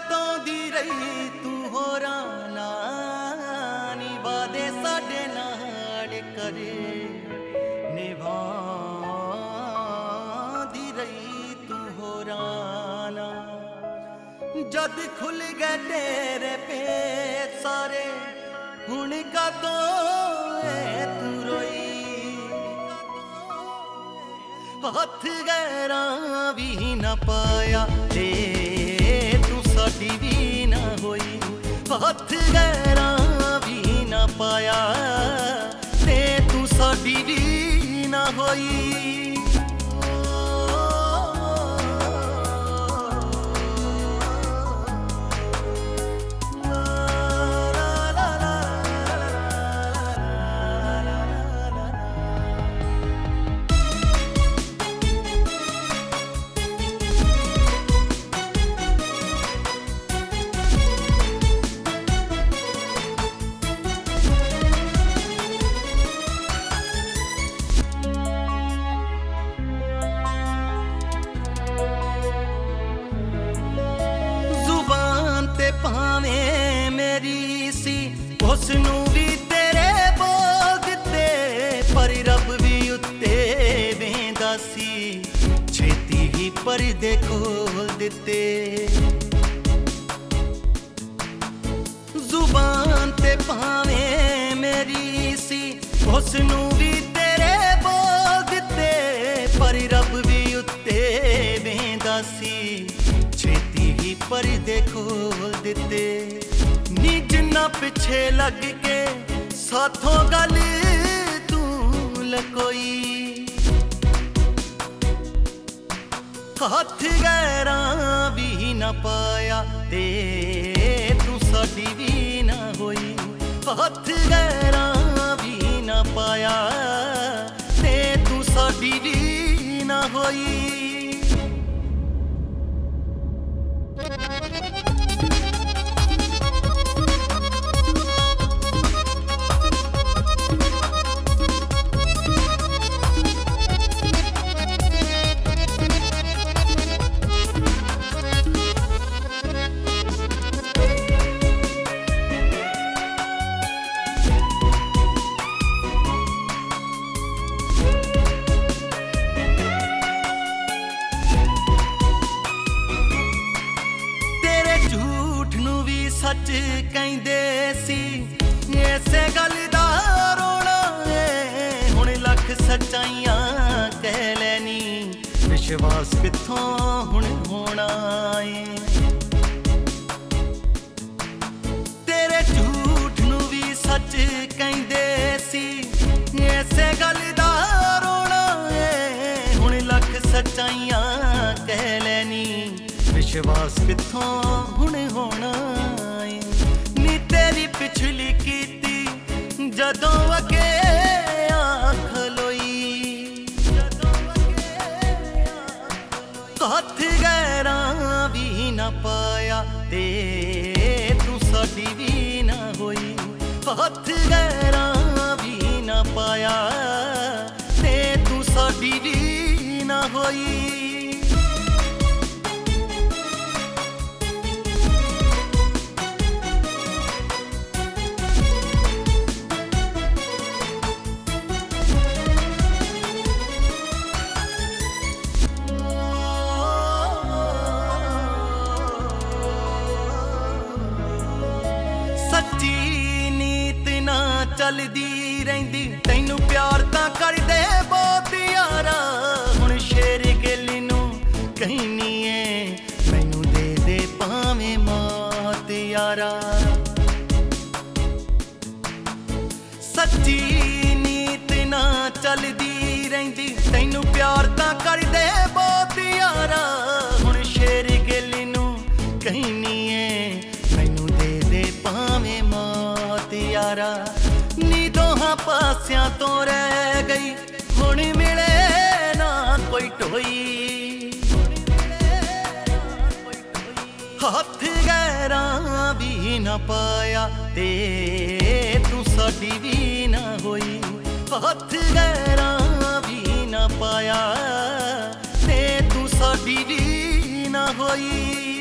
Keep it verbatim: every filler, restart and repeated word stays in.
ਵਰਤਾਉਂਦੀ ਰਹੀ ਤੂੰ ਹੋਰਾਂ ਨਾਲ ਨੀ ਵਾਦੇ ਸਾਡੇ ਨਾਲ ਕਰੇ ਨਿਭਾਉਂਦੀ ਰਹੀ ਤੂੰ ਹੋਰਾਂ ਨਾਲ। जद खुल गए तेरे पेट सारे हुण कदों तू रोई हथ गैरा भी न पाया ते तू साडी भी न होई हथ गैरा भी न पाया ते तू साडी भी न होई। भावें मेरी सी उसनू भी तेरे बोल दिते पर रब भी उत्ते वेंदा सी छेती ही परदे खोल दिते। जुबान ते भावें मेरी सी उसनू भी तेरे बोल दिते पर रब भी उत्ते वेंदा सी छेती ही परदे खोल दिते। नी जिन्ना पिछे लग के साथों गल तू लकोई हथ गैरा भी न पाया ते तू साडी भी न होई हथ गैरा भी न पाया ते तू साडी भी न होई। सच कहंदे सी इसे गल दा रोना है हुण लख सच्चाइयां कह लैनी विश्वास किथों हुण होना है। तेरे झूठ नू भी सच कहंदे सी इसे गल दा रोना है हुण लख सच्चाइयां कह लैनी विश्वास किथों हुण होना। तेरी पिछली कीती जदों अगे आँख लोई हथ गैरा भी न पाया ते तू साडी भी न होई हथ गैरा भी न पाया ते तू साडी भी न होई। सच्ची नीत ना चलदी रहिंदी तैनू प्यार तां करदे बहुत यारा हुण शेर गिल नू कहनी है मैनू दे दे भावें मौत यारा। सच्ची नीत ना चलदी रहिंदी तैनू प्यार तां करदे बहुत यारा हुण शेर गिल नू कहनी है मैनू दे दे भावें मौत यारा। नी दोहां पासियां तो रह गई हुण मिले ना कोई ढोई हथ गैरा भी न पाया ते तू साडी भी न होई हथ गैरा भी न पाया ते तू साडी भी न होई।